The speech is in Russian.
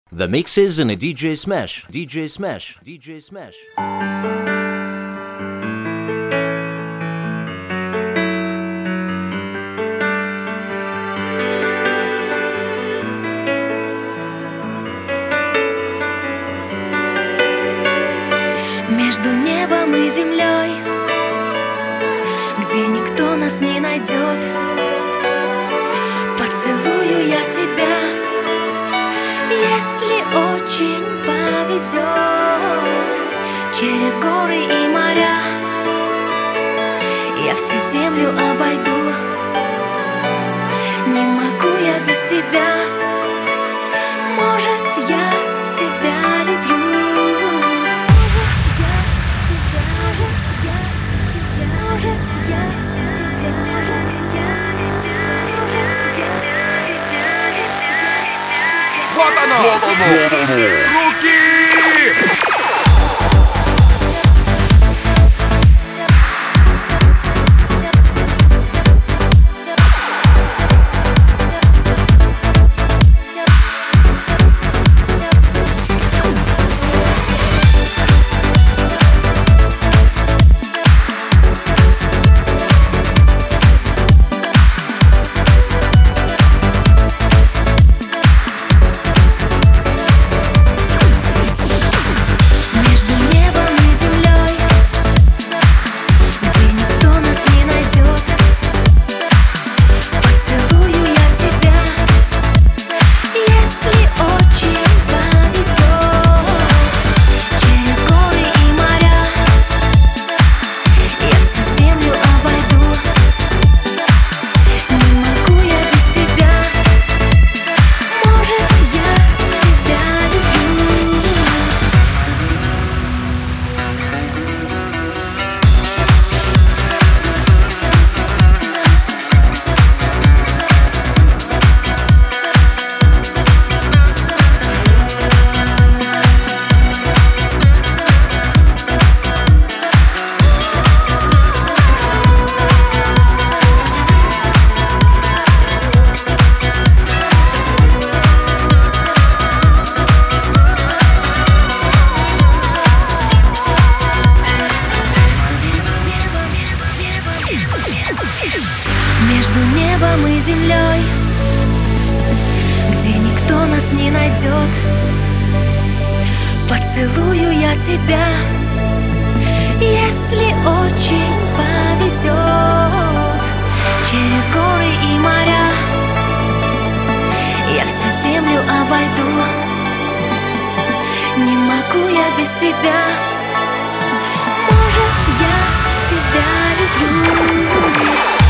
The mixes in a DJ Smash. DJ Smash. DJ Smash. Между небом и землей, где никто нас не найдет, поцелую я тебя, если очень повезет. Через горы и моря я всю землю обойду. Не могу я без тебя, может, я тебя люблю. Вот оно! Руки! Между небом и землей, где никто нас не найдет, поцелую я тебя, если очень повезет. Через горы и моря я всю землю обойду. Не могу я без тебя, может, я тебя люблю.